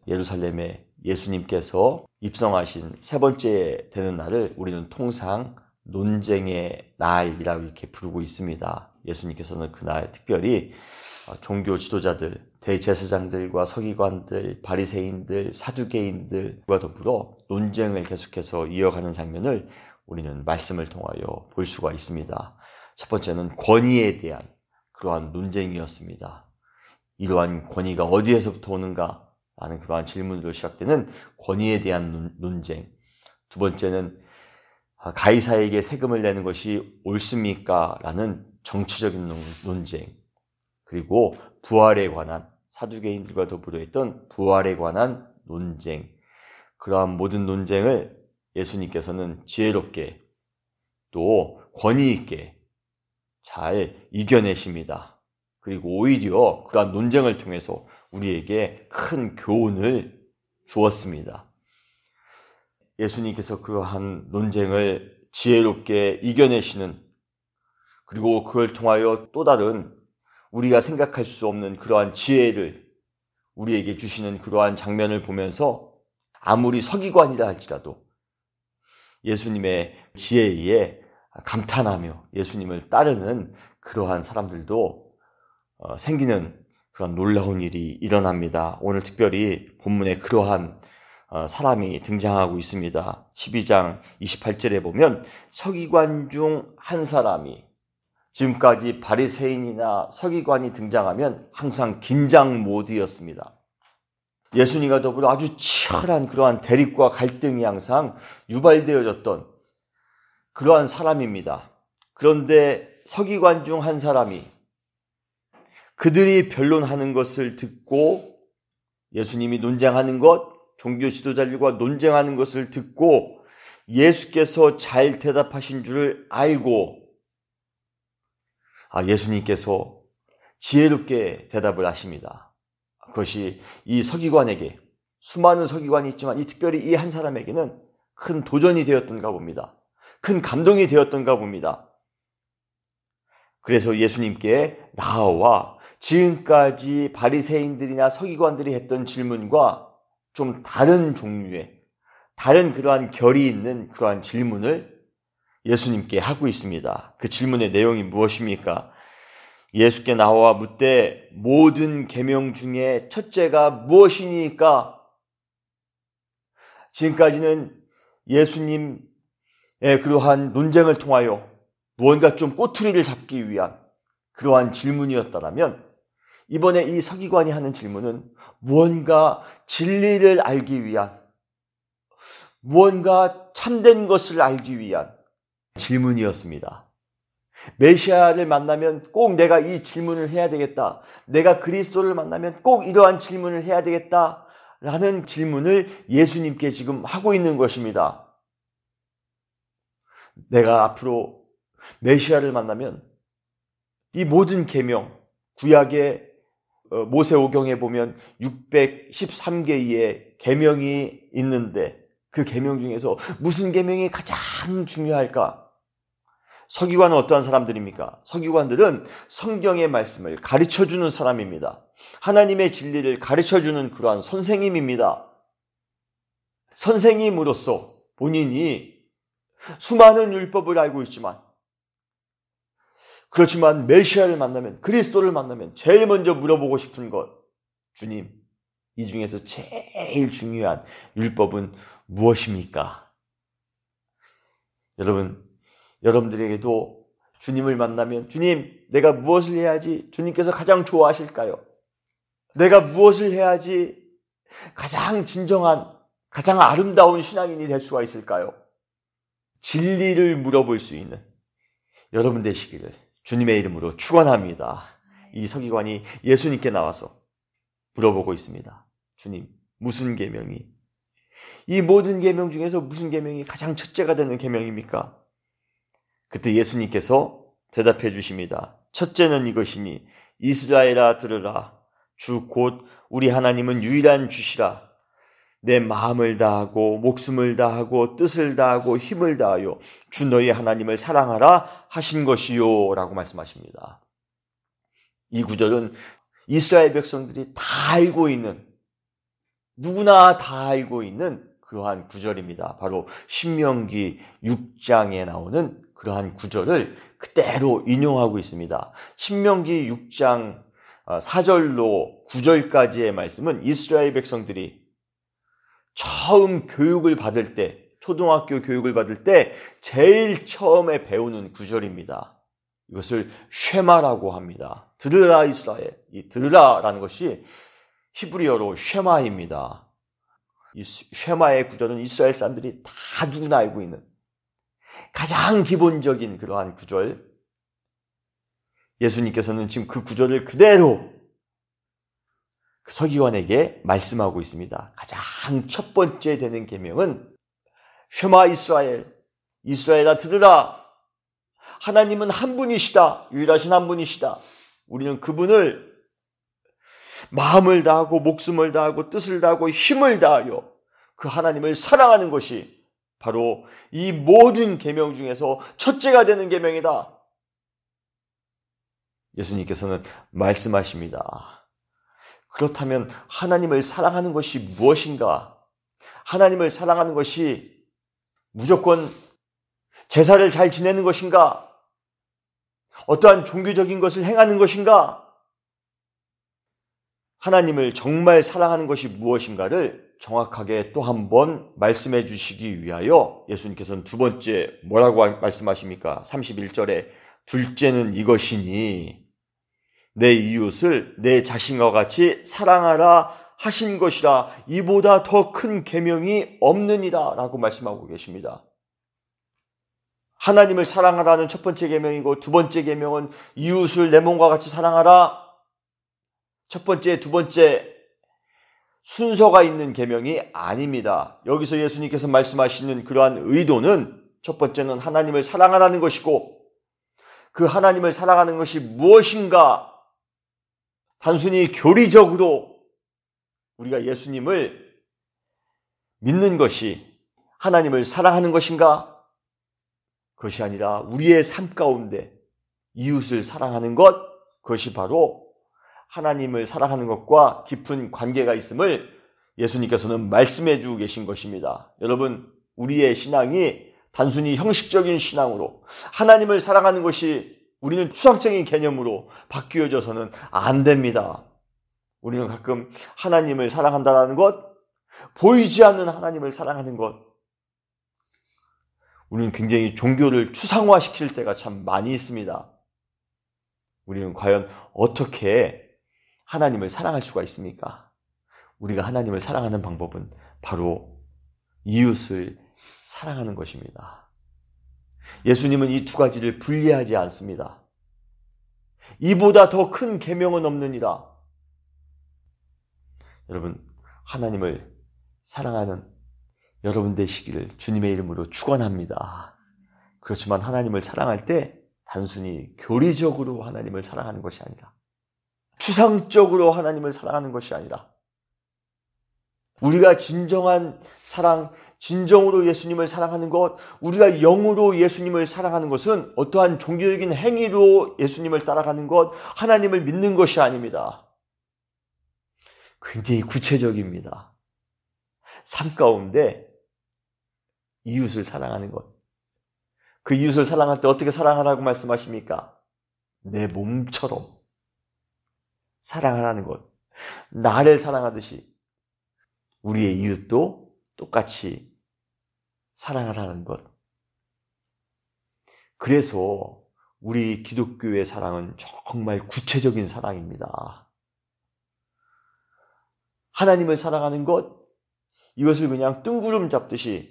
예루살렘에 예수님께서 입성하신 세 번째 되는 날을 우리는 통상 논쟁의 날이라고 이렇게 부르고 있습니다. 예수님께서는 그날 특별히 종교 지도자들, 대제사장들과 서기관들, 바리새인들, 사두개인들과 더불어 논쟁을 계속해서 이어가는 장면을 우리는 말씀을 통하여 볼 수가 있습니다. 첫 번째는 권위에 대한 그러한 논쟁이었습니다. 이러한 권위가 어디에서부터 오는가? 라는 그러한 질문으로 시작되는 권위에 대한 논쟁. 두 번째는 가이사에게 세금을 내는 것이 옳습니까? 라는 정치적인 논쟁. 그리고 부활에 관한, 사두개인들과 더불어 했던 부활에 관한 논쟁. 그러한 모든 논쟁을 예수님께서는 지혜롭게 또 권위 있게 잘 이겨내십니다. 그리고 오히려 그러한 논쟁을 통해서 우리에게 큰 교훈을 주었습니다. 예수님께서 그러한 논쟁을 지혜롭게 이겨내시는, 그리고 그걸 통하여 또 다른 우리가 생각할 수 없는 그러한 지혜를 우리에게 주시는 그러한 장면을 보면서 아무리 서기관이라 할지라도 예수님의 지혜에 감탄하며 예수님을 따르는 그러한 사람들도 생기는 그런 놀라운 일이 일어납니다. 오늘 특별히 본문에 그러한 사람이 등장하고 있습니다. 12장 28절에 보면 서기관 중 한 사람이, 지금까지 바리새인이나 서기관이 등장하면 항상 긴장 모드였습니다. 예수님과 더불어 아주 치열한 그러한 대립과 갈등이 항상 유발되어졌던 그러한 사람입니다. 그런데 서기관 중 한 사람이 그들이 변론하는 것을 듣고, 예수님이 논쟁하는 것, 종교 지도자들과 논쟁하는 것을 듣고 예수께서 잘 대답하신 줄을 알고 예수님께서 지혜롭게 대답을 하십니다. 그것이 이 서기관에게, 수많은 서기관이 있지만 특별히 이 한 사람에게는 큰 도전이 되었던가 봅니다. 큰 감동이 되었던가 봅니다. 그래서 예수님께 나와 지금까지 바리새인들이나 서기관들이 했던 질문과 좀 다른 종류의, 다른 그러한 결이 있는 그러한 질문을 예수님께 하고 있습니다. 그 질문의 내용이 무엇입니까? 예수께 나와 묻되 모든 계명 중에 첫째가 무엇이니까? 지금까지는 예수님의 그러한 논쟁을 통하여 무언가 좀 꼬투리를 잡기 위한 그러한 질문이었다면, 이번에 이 서기관이 하는 질문은 무언가 진리를 알기 위한, 무언가 참된 것을 알기 위한 질문이었습니다. 메시아를 만나면 꼭 내가 이 질문을 해야 되겠다. 내가 그리스도를 만나면 꼭 이러한 질문을 해야 되겠다. 라는 질문을 예수님께 지금 하고 있는 것입니다. 내가 앞으로 메시아를 만나면 이 모든 계명, 구약의 모세오경에 보면 613개의 계명이 있는데 그 계명 중에서 무슨 계명이 가장 중요할까? 서기관은 어떠한 사람들입니까? 서기관들은 성경의 말씀을 가르쳐주는 사람입니다. 하나님의 진리를 가르쳐주는 그러한 선생님입니다. 선생님으로서 본인이 수많은 율법을 알고 있지만, 그렇지만 메시아를 만나면, 그리스도를 만나면 제일 먼저 물어보고 싶은 것, 주님, 이 중에서 제일 중요한 율법은 무엇입니까? 여러분들에게도 주님을 만나면, 주님, 내가 무엇을 해야지 주님께서 가장 좋아하실까요? 내가 무엇을 해야지 가장 진정한, 가장 아름다운 신앙인이 될 수가 있을까요? 진리를 물어볼 수 있는 여러분 되시기를 주님의 이름으로 축원합니다. 이 서기관이 예수님께 나와서 물어보고 있습니다. 주님, 무슨 계명이, 이 모든 계명 중에서 무슨 계명이 가장 첫째가 되는 계명입니까? 그때 예수님께서 대답해 주십니다. 첫째는 이것이니 이스라엘아 들으라. 주 곧 우리 하나님은 유일한 주시라. 내 마음을 다하고 목숨을 다하고 뜻을 다하고 힘을 다하여 주 너희 하나님을 사랑하라 하신 것이요 라고 말씀하십니다. 이 구절은 이스라엘 백성들이 다 알고 있는 누구나 다 알고 있는 그러한 구절입니다. 바로 신명기 6장에 나오는 그러한 구절을 그대로 인용하고 있습니다. 신명기 6장 4절로 9절까지의 말씀은 이스라엘 백성들이 처음 교육을 받을 때, 초등학교 교육을 받을 때 제일 처음에 배우는 구절입니다. 이것을 쉐마라고 합니다. 들으라 이스라엘. 이 들으라라는 것이 히브리어로 쉐마입니다. 이 쉐마의 구절은 이스라엘 사람들이 다 누구나 알고 있는 가장 기본적인 그러한 구절. 예수님께서는 지금 그 구절을 그대로 그 서기관에게 말씀하고 있습니다. 가장 첫 번째 되는 계명은 쉐마 이스라엘, 이스라엘아 들으라. 하나님은 한 분이시다. 유일하신 한 분이시다. 우리는 그분을 마음을 다하고 목숨을 다하고 뜻을 다하고 힘을 다하여 그 하나님을 사랑하는 것이 바로 이 모든 계명 중에서 첫째가 되는 계명이다. 예수님께서는 말씀하십니다. 그렇다면 하나님을 사랑하는 것이 무엇인가? 하나님을 사랑하는 것이 무조건 제사를 잘 지내는 것인가? 어떠한 종교적인 것을 행하는 것인가? 하나님을 정말 사랑하는 것이 무엇인가를 정확하게 또 한 번 말씀해 주시기 위하여 예수님께서는 두 번째 뭐라고 말씀하십니까? 31절에 둘째는 이것이니 내 이웃을 내 자신과 같이 사랑하라 하신 것이라 이보다 더 큰 계명이 없느니라 라고 말씀하고 계십니다. 하나님을 사랑하라는 첫 번째 계명이고 두 번째 계명은 이웃을 내 몸과 같이 사랑하라. 첫 번째, 두 번째 순서가 있는 계명이 아닙니다. 여기서 예수님께서 말씀하시는 그러한 의도는 첫 번째는 하나님을 사랑하라는 것이고 그 하나님을 사랑하는 것이 무엇인가? 단순히 교리적으로 우리가 예수님을 믿는 것이 하나님을 사랑하는 것인가? 그것이 아니라 우리의 삶 가운데 이웃을 사랑하는 것, 그것이 바로 하나님을 사랑하는 것과 깊은 관계가 있음을 예수님께서는 말씀해 주고 계신 것입니다. 여러분, 우리의 신앙이 단순히 형식적인 신앙으로 하나님을 사랑하는 것이 우리는 추상적인 개념으로 바뀌어져서는 안 됩니다. 우리는 가끔 하나님을 사랑한다는 것, 보이지 않는 하나님을 사랑하는 것, 우리는 굉장히 종교를 추상화시킬 때가 참 많이 있습니다. 우리는 과연 어떻게 하나님을 사랑할 수가 있습니까? 우리가 하나님을 사랑하는 방법은 바로 이웃을 사랑하는 것입니다. 예수님은 이 두 가지를 분리하지 않습니다. 이보다 더 큰 계명은 없느니라. 여러분, 하나님을 사랑하는 여러분 되시기를 주님의 이름으로 축원합니다. 그렇지만 하나님을 사랑할 때 단순히 교리적으로 하나님을 사랑하는 것이 아니라 추상적으로 하나님을 사랑하는 것이 아니라 우리가 진정한 사랑, 진정으로 예수님을 사랑하는 것, 우리가 영으로 예수님을 사랑하는 것은 어떠한 종교적인 행위로 예수님을 따라가는 것, 하나님을 믿는 것이 아닙니다. 굉장히 구체적입니다. 삶 가운데 이웃을 사랑하는 것. 그 이웃을 사랑할 때 어떻게 사랑하라고 말씀하십니까? 내 몸처럼 사랑하라는 것. 나를 사랑하듯이 우리의 이웃도 똑같이 사랑하라는 것. 그래서 우리 기독교의 사랑은 정말 구체적인 사랑입니다. 하나님을 사랑하는 것, 이것을 그냥 뜬구름 잡듯이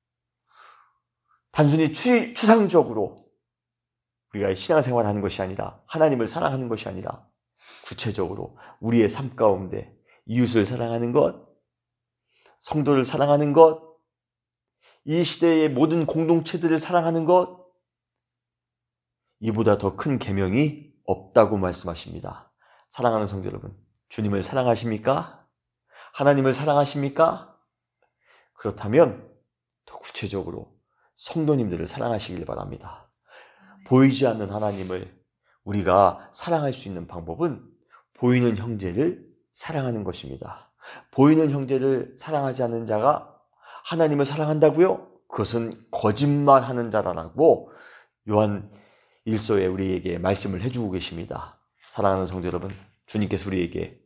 단순히 추상적으로 우리가 신앙생활을 하는 것이 아니라 하나님을 사랑하는 것이 아니라 구체적으로 우리의 삶 가운데 이웃을 사랑하는 것, 성도를 사랑하는 것, 이 시대의 모든 공동체들을 사랑하는 것, 이보다 더 큰 계명이 없다고 말씀하십니다. 사랑하는 성도 여러분, 주님을 사랑하십니까? 하나님을 사랑하십니까? 그렇다면 더 구체적으로 성도님들을 사랑하시길 바랍니다. 보이지 않는 하나님을 우리가 사랑할 수 있는 방법은 보이는 형제를 사랑하는 것입니다. 보이는 형제를 사랑하지 않는 자가 하나님을 사랑한다고요? 그것은 거짓말하는 자라라고 요한 1서에 우리에게 말씀을 해주고 계십니다. 사랑하는 성도 여러분, 주님께서 우리에게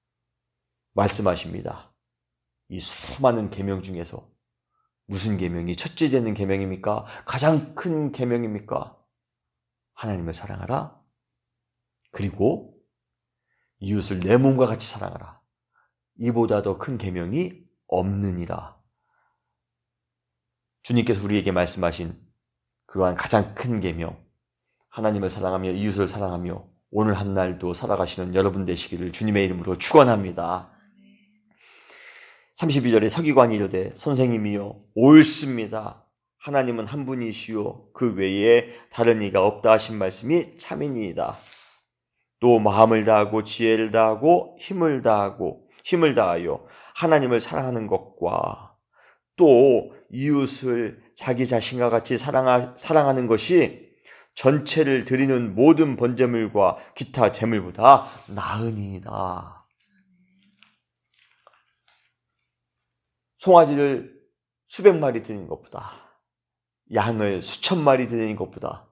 말씀하십니다. 이 수많은 계명 중에서 무슨 계명이 첫째 되는 계명입니까? 가장 큰 계명입니까? 하나님을 사랑하라. 그리고 이웃을 내 몸과 같이 사랑하라. 이보다 더 큰 계명이 없느니라. 주님께서 우리에게 말씀하신 그러한 가장 큰 계명, 하나님을 사랑하며 이웃을 사랑하며 오늘 한 날도 살아가시는 여러분 되시기를 주님의 이름으로 축원합니다. 32절에 서기관이 이르되 선생님이여 옳습니다. 하나님은 한 분이시요 그 외에 다른 이가 없다 하신 말씀이 참이니이다. 또 마음을 다하고 지혜를 다하고 힘을 다하여 하나님을 사랑하는 것과 또 이웃을 자기 자신과 같이 사랑하는 것이 전체를 드리는 모든 번제물과 기타 제물보다 나으니이다. 송아지를 수백 마리 드리는 것보다, 양을 수천 마리 드리는 것보다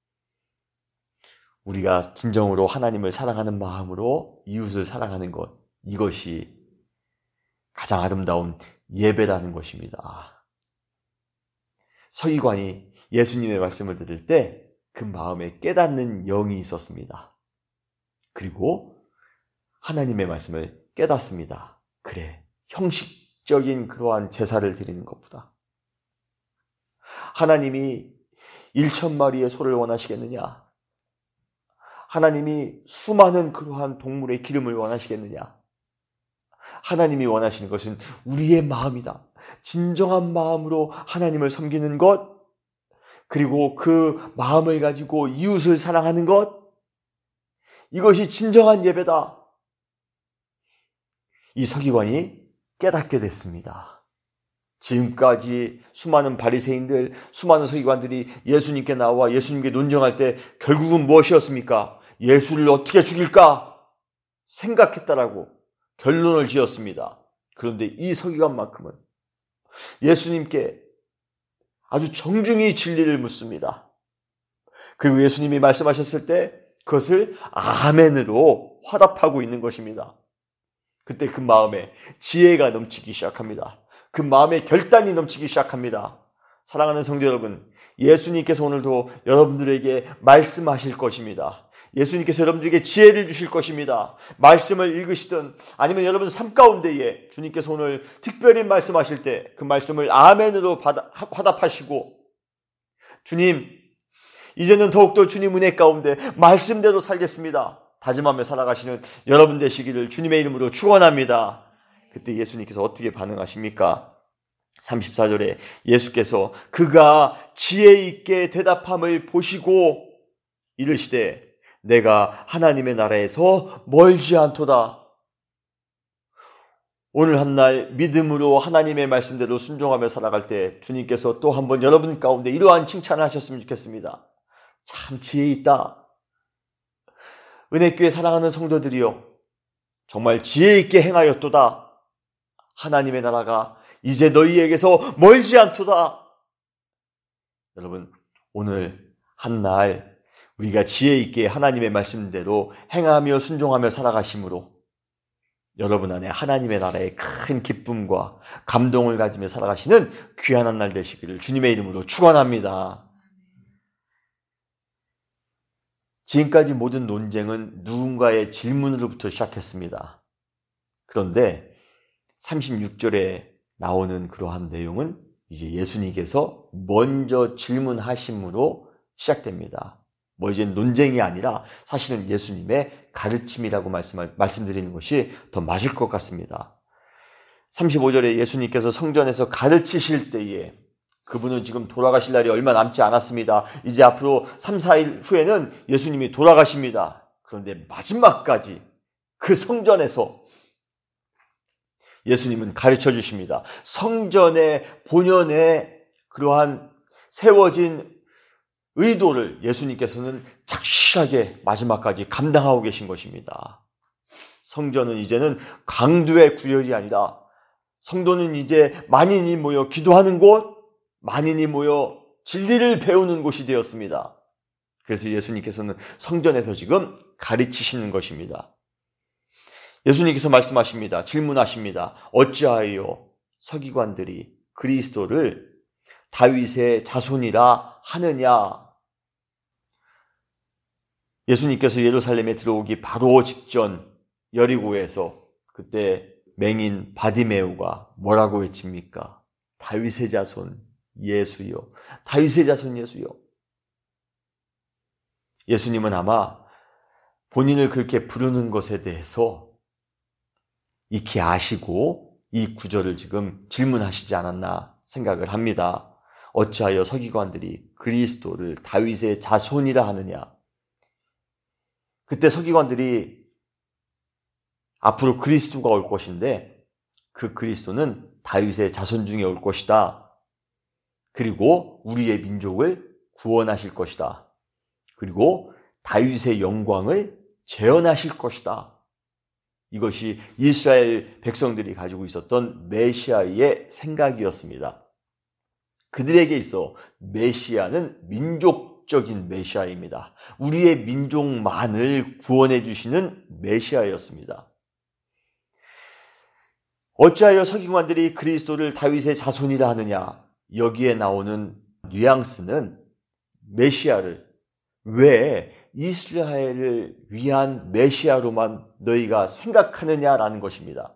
우리가 진정으로 하나님을 사랑하는 마음으로 이웃을 사랑하는 것, 이것이 가장 아름다운 예배라는 것입니다. 서기관이 예수님의 말씀을 들을 때 그 마음에 깨닫는 영이 있었습니다. 그리고 하나님의 말씀을 깨닫습니다. 그래, 형식적인 그러한 제사를 드리는 것보다 하나님이 1,000마리의 소를 원하시겠느냐? 하나님이 수많은 그러한 동물의 기름을 원하시겠느냐? 하나님이 원하시는 것은 우리의 마음이다. 진정한 마음으로 하나님을 섬기는 것, 그리고 그 마음을 가지고 이웃을 사랑하는 것, 이것이 진정한 예배다. 이 서기관이 깨닫게 됐습니다. 지금까지 수많은 바리새인들, 수많은 서기관들이 예수님께 나와 예수님께 논쟁할 때 결국은 무엇이었습니까? 예수를 어떻게 죽일까 생각했다라고 결론을 지었습니다. 그런데 이 서기관만큼은 예수님께 아주 정중히 진리를 묻습니다. 그리고 예수님이 말씀하셨을 때 그것을 아멘으로 화답하고 있는 것입니다. 그때 그 마음에 지혜가 넘치기 시작합니다. 그 마음에 결단이 넘치기 시작합니다. 사랑하는 성도 여러분, 예수님께서 오늘도 여러분들에게 말씀하실 것입니다. 예수님께서 여러분들에게 지혜를 주실 것입니다. 말씀을 읽으시든 아니면 여러분 삶 가운데에 주님께서 오늘 특별히 말씀하실 때 그 말씀을 아멘으로 화답하시고, 주님, 이제는 더욱더 주님 은혜 가운데 말씀대로 살겠습니다 다짐하며 살아가시는 여러분 되시기를 주님의 이름으로 축원합니다. 그때 예수님께서 어떻게 반응하십니까? 34절에 예수께서 그가 지혜 있게 대답함을 보시고 이르시되 내가 하나님의 나라에서 멀지 않도다. 오늘 한 날 믿음으로 하나님의 말씀대로 순종하며 살아갈 때 주님께서 또 한번 여러분 가운데 이러한 칭찬을 하셨으면 좋겠습니다. 참 지혜 있다. 은혜교회 사랑하는 성도들이여, 정말 지혜 있게 행하였도다. 하나님의 나라가 이제 너희에게서 멀지 않도다. 여러분, 오늘 한 날 우리가 지혜 있게 하나님의 말씀대로 행하며 순종하며 살아가심으로 여러분 안에 하나님의 나라의 큰 기쁨과 감동을 가지며 살아가시는 귀한 한 날 되시기를 주님의 이름으로 축원합니다. 지금까지 모든 논쟁은 누군가의 질문으로부터 시작했습니다. 그런데 36절에 나오는 그러한 내용은 이제 예수님께서 먼저 질문하심으로 시작됩니다. 뭐 이제 논쟁이 아니라 사실은 예수님의 가르침이라고 말씀드리는 것이 더 맞을 것 같습니다. 35절에 예수님께서 성전에서 가르치실 때에 그분은 지금 돌아가실 날이 얼마 남지 않았습니다. 이제 앞으로 3, 4일 후에는 예수님이 돌아가십니다. 그런데 마지막까지 그 성전에서 예수님은 가르쳐 주십니다. 성전의 본연의 그러한 세워진 의도를 예수님께서는 착실하게 마지막까지 감당하고 계신 것입니다. 성전은 이제는 강도의 구열이 아니라 성도는 이제 만인이 모여 기도하는 곳, 만인이 모여 진리를 배우는 곳이 되었습니다. 그래서 예수님께서는 성전에서 지금 가르치시는 것입니다. 예수님께서 말씀하십니다. 질문하십니다. 어찌하여 서기관들이 그리스도를 다윗의 자손이라 하느냐? 예수님께서 예루살렘에 들어오기 바로 직전 여리고에서 그때 맹인 바디메오가 뭐라고 외칩니까? 다윗의 자손 예수여, 다윗의 자손 예수여. 예수님은 아마 본인을 그렇게 부르는 것에 대해서 익히 아시고 이 구절을 지금 질문하시지 않았나 생각을 합니다. 어찌하여 서기관들이 그리스도를 다윗의 자손이라 하느냐? 그때 서기관들이 앞으로 그리스도가 올 것인데 그 그리스도는 다윗의 자손 중에 올 것이다. 그리고 우리의 민족을 구원하실 것이다. 그리고 다윗의 영광을 재현하실 것이다. 이것이 이스라엘 백성들이 가지고 있었던 메시아의 생각이었습니다. 그들에게 있어 메시아는 민족적인 메시아입니다. 우리의 민족만을 구원해 주시는 메시아였습니다. 어찌하여 서기관들이 그리스도를 다윗의 자손이라 하느냐? 여기에 나오는 뉘앙스는 메시아를 왜 이스라엘을 위한 메시아로만 너희가 생각하느냐라는 것입니다.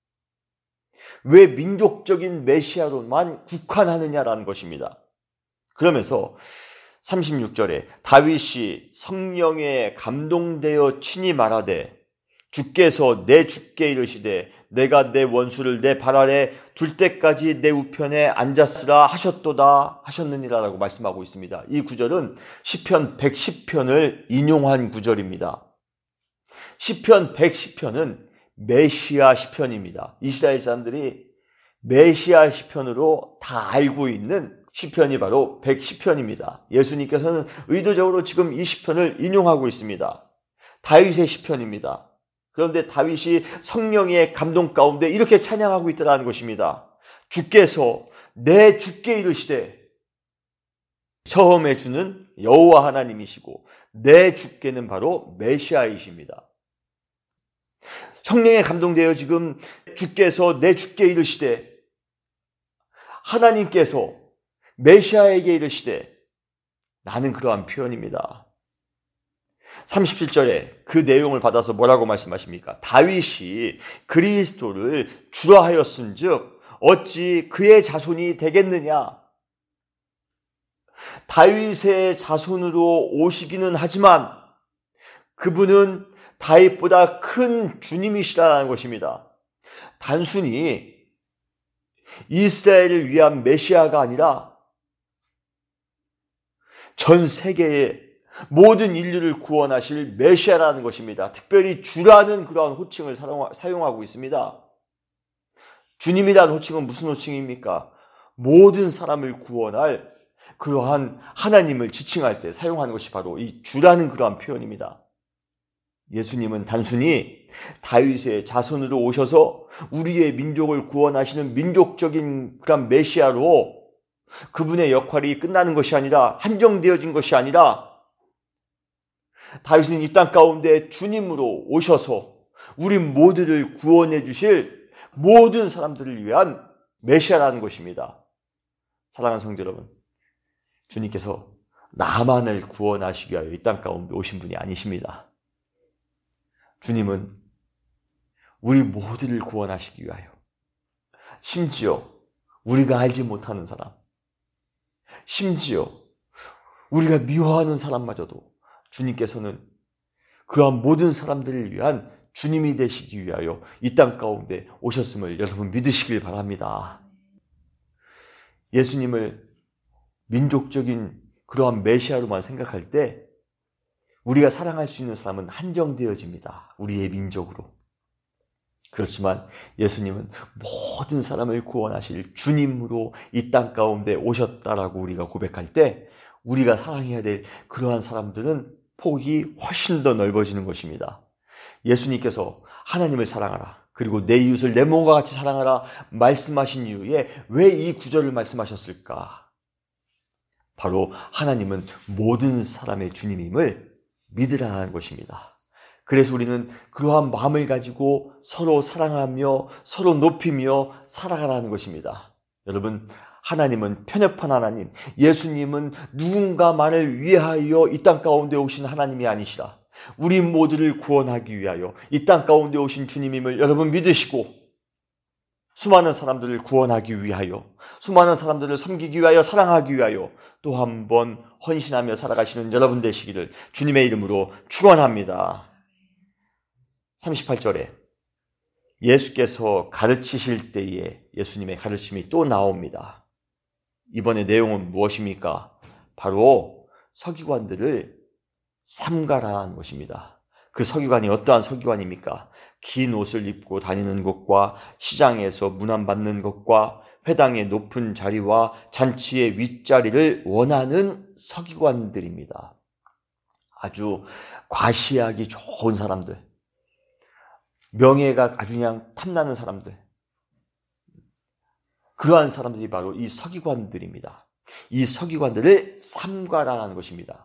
왜 민족적인 메시아로만 국한하느냐라는 것입니다. 그러면서 36절에 다윗이 성령에 감동되어 친히 말하되 주께서 내 주께 이르시되 내가 내 원수를 내 발 아래 둘 때까지 내 우편에 앉았으라 하셨도다 하셨느니라라고 말씀하고 있습니다. 이 구절은 시편 110편을 인용한 구절입니다. 시편 110편은 메시아 시편입니다. 이스라엘 사람들이 메시아 시편으로 다 알고 있는 시편이 바로 110편입니다. 예수님께서는 의도적으로 지금 이 시편을 인용하고 있습니다. 다윗의 시편입니다. 그런데 다윗이 성령의 감동 가운데 이렇게 찬양하고 있다는 것입니다. 주께서 내 주께 이르시되, 처음에 주는 여호와 하나님이시고 내 주께는 바로 메시아이십니다. 성령에 감동되어 지금 주께서 내 주께 이르시되, 하나님께서 메시아에게 이르시되, 나는 그러한 표현입니다. 37절에 그 내용을 받아서 뭐라고 말씀하십니까? 다윗이 그리스도를 주라 하였은즉 어찌 그의 자손이 되겠느냐? 다윗의 자손으로 오시기는 하지만 그분은 다윗보다 큰 주님이시라는 것입니다. 단순히 이스라엘을 위한 메시아가 아니라 전 세계의 모든 인류를 구원하실 메시아라는 것입니다. 특별히 주라는 그러한 호칭을 사용하고 있습니다. 주님이라는 호칭은 무슨 호칭입니까? 모든 사람을 구원할 그러한 하나님을 지칭할 때 사용하는 것이 바로 이 주라는 그러한 표현입니다. 예수님은 단순히 다윗의 자손으로 오셔서 우리의 민족을 구원하시는 민족적인 그런 메시아로 그분의 역할이 끝나는 것이 아니라, 한정되어진 것이 아니라, 다윗은 이 땅 가운데 주님으로 오셔서 우리 모두를 구원해 주실 모든 사람들을 위한 메시아라는 것입니다. 사랑하는 성도 여러분, 주님께서 나만을 구원하시기 위하여 이 땅 가운데 오신 분이 아니십니다. 주님은 우리 모두를 구원하시기 위하여, 심지어 우리가 알지 못하는 사람, 심지어 우리가 미워하는 사람마저도 주님께서는 그러한 모든 사람들을 위한 주님이 되시기 위하여 이 땅 가운데 오셨음을 여러분 믿으시길 바랍니다. 예수님을 민족적인 그러한 메시아로만 생각할 때 우리가 사랑할 수 있는 사람은 한정되어집니다. 우리의 민족으로. 그렇지만 예수님은 모든 사람을 구원하실 주님으로 이 땅 가운데 오셨다라고 우리가 고백할 때 우리가 사랑해야 될 그러한 사람들은 폭이 훨씬 더 넓어지는 것입니다. 예수님께서 하나님을 사랑하라. 그리고 내 이웃을 내 몸과 같이 사랑하라 말씀하신 이후에 왜 이 구절을 말씀하셨을까? 바로 하나님은 모든 사람의 주님임을 믿으라는 것입니다. 그래서 우리는 그러한 마음을 가지고 서로 사랑하며 서로 높이며 살아가라는 것입니다. 여러분, 하나님은 편협한 하나님, 예수님은 누군가만을 위하여 이 땅 가운데 오신 하나님이 아니시라. 우리 모두를 구원하기 위하여 이 땅 가운데 오신 주님임을 여러분 믿으시고 수많은 사람들을 구원하기 위하여, 수많은 사람들을 섬기기 위하여, 사랑하기 위하여 또 한 번 헌신하며 살아가시는 여러분 되시기를 주님의 이름으로 축원합니다. 38절에 예수께서 가르치실 때에 예수님의 가르침이 또 나옵니다. 이번에 내용은 무엇입니까? 바로 서기관들을 삼가라는 것입니다. 그 서기관이 어떠한 서기관입니까? 긴 옷을 입고 다니는 것과 시장에서 문안받는 것과 회당의 높은 자리와 잔치의 윗자리를 원하는 서기관들입니다. 아주 과시하기 좋은 사람들, 명예가 아주 그냥 탐나는 사람들, 그러한 사람들이 바로 이 서기관들입니다. 이 서기관들을 삼가라는 것입니다.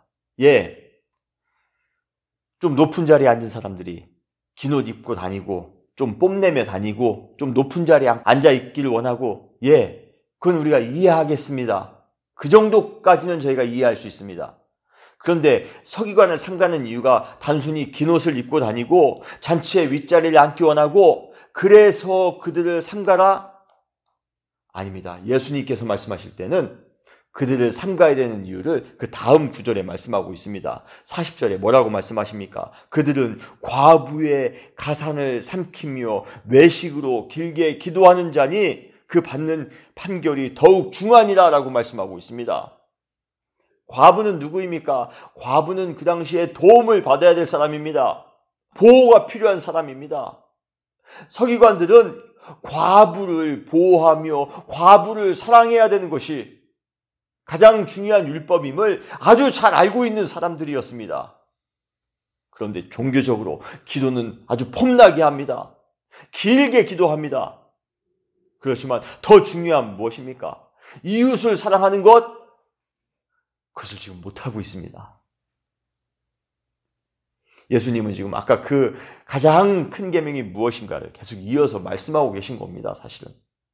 좀 높은 자리에 앉은 사람들이 긴 옷 입고 다니고 좀 뽐내며 다니고 좀 높은 자리에 앉아 있기를 원하고 그건 우리가 이해하겠습니다. 그 정도까지는 저희가 이해할 수 있습니다. 그런데 서기관을 삼가는 이유가 단순히 긴 옷을 입고 다니고 잔치의 윗자리를 앉기 원하고 그래서 그들을 삼가라? 아닙니다. 예수님께서 말씀하실 때는 그들을 삼가야 되는 이유를 그 다음 구절에 말씀하고 있습니다. 40절에 뭐라고 말씀하십니까? 그들은 과부의 가산을 삼키며 외식으로 길게 기도하는 자니 그 받는 판결이 더욱 중하니라 라고 말씀하고 있습니다. 과부는 누구입니까? 과부는 그 당시에 도움을 받아야 될 사람입니다. 보호가 필요한 사람입니다. 서기관들은 과부를 보호하며 과부를 사랑해야 되는 것이 가장 중요한 율법임을 아주 잘 알고 있는 사람들이었습니다. 그런데 종교적으로 기도는 아주 폼나게 합니다. 길게 기도합니다. 그렇지만 더 중요한 무엇입니까? 이웃을 사랑하는 것, 그것을 지금 못하고 있습니다. 예수님은 지금 아까 그 가장 큰 계명이 무엇인가를 계속 이어서 말씀하고 계신 겁니다, 사실은.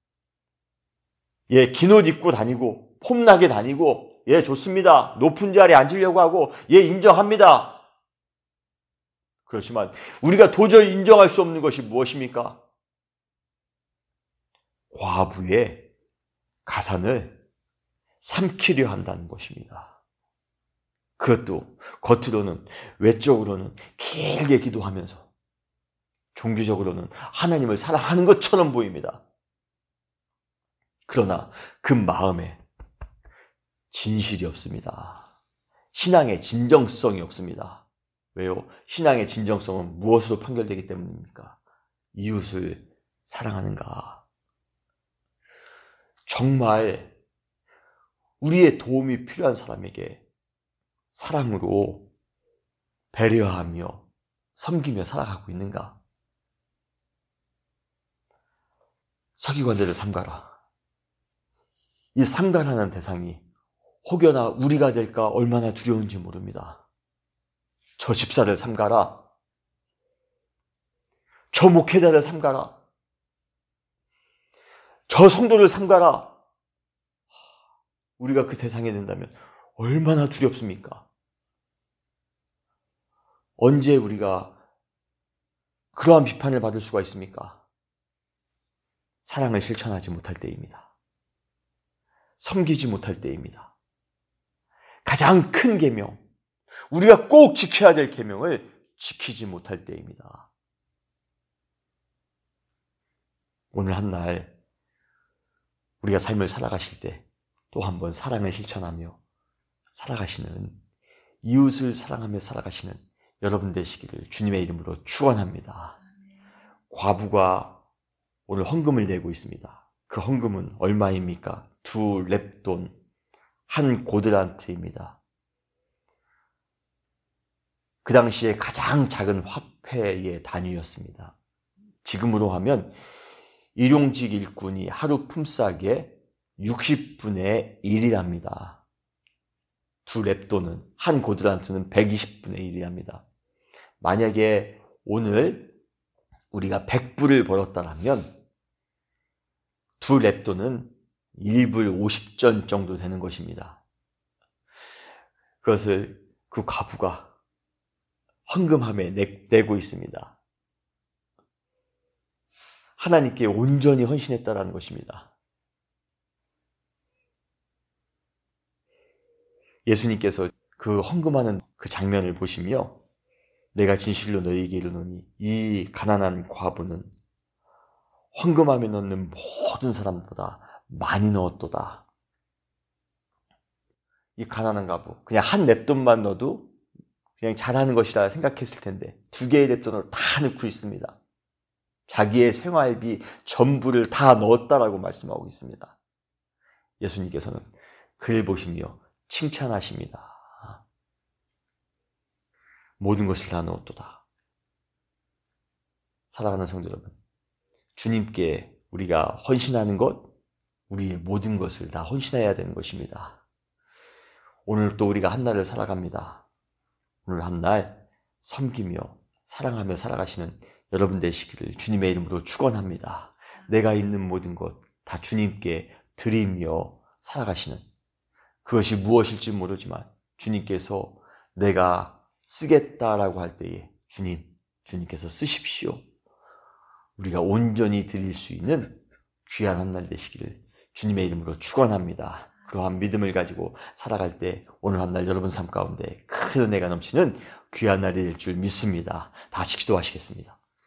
긴 옷 입고 다니고 폼나게 다니고 좋습니다. 높은 자리에 앉으려고 하고 인정합니다. 그렇지만 우리가 도저히 인정할 수 없는 것이 무엇입니까? 과부의 가산을 삼키려 한다는 것입니다. 그것도 겉으로는, 외적으로는 길게 기도하면서 종교적으로는 하나님을 사랑하는 것처럼 보입니다. 그러나 그 마음에 진실이 없습니다. 신앙의 진정성이 없습니다. 왜요? 신앙의 진정성은 무엇으로 판결되기 때문입니까? 이웃을 사랑하는가? 정말 우리의 도움이 필요한 사람에게 사랑으로 배려하며 섬기며 살아가고 있는가? 서기관들을 삼가라. 이 삼가라는 대상이 혹여나 우리가 될까 얼마나 두려운지 모릅니다. 저 집사를 삼가라. 저 목회자를 삼가라. 저 성도를 삼가라. 우리가 그 대상이 된다면 얼마나 두렵습니까? 언제 우리가 그러한 비판을 받을 수가 있습니까? 사랑을 실천하지 못할 때입니다. 섬기지 못할 때입니다. 가장 큰 계명, 우리가 꼭 지켜야 될 계명을 지키지 못할 때입니다. 오늘 한 날 우리가 삶을 살아가실 때 또 한 번 사랑을 실천하며 살아가시는, 이웃을 사랑하며 살아가시는 여러분 되시기를 주님의 이름으로 축원합니다. 과부가 오늘 헌금을 내고 있습니다. 그 헌금은 얼마입니까? 2렙돈, 1고드란트입니다. 그 당시에 가장 작은 화폐의 단위였습니다. 지금으로 하면 일용직 일꾼이 하루 품삯의 60분의 1이랍니다. 두 렙돈은, 한 고드란트는 120분의 1이랍니다. 만약에 오늘 우리가 100불을 벌었다면 두 렙돈은 1불 50전 정도 되는 것입니다. 그것을 그 과부가 헌금함에 내고 있습니다. 하나님께 온전히 헌신했다라는 것입니다. 예수님께서 그 헌금하는 그 장면을 보시며 내가 진실로 너희에게 이르노니 이 가난한 과부는 헌금함에 넣는 모든 사람보다 많이 넣었도다. 이 가난한 과부, 그냥 한 냅돈만 넣어도 그냥 잘하는 것이라 생각했을 텐데 2개의 냅돈을 다 넣고 있습니다. 자기의 생활비 전부를 다 넣었다라고 말씀하고 있습니다. 예수님께서는 그를 보시며 칭찬하십니다. 모든 것을 다 넣었도다. 사랑하는 성도 여러분, 주님께 우리가 헌신하는 것, 우리의 모든 것을 다 헌신해야 되는 것입니다. 오늘 또 우리가 한 날을 살아갑니다. 오늘 한 날 섬기며 사랑하며 살아가시는 여러분 되시기를 주님의 이름으로 축원합니다. 내가 있는 모든 것 다 주님께 드리며 살아가시는, 그것이 무엇일지 모르지만 주님께서 내가 쓰겠다라고 할 때에 주님께서 쓰십시오. 우리가 온전히 드릴 수 있는 귀한 한 날 되시기를 주님의 이름으로 축원합니다. 그러한 믿음을 가지고 살아갈 때 오늘 한 날 여러분 삶 가운데 큰 은혜가 넘치는 귀한 날이 될 줄 믿습니다. 다시 기도하시겠습니다.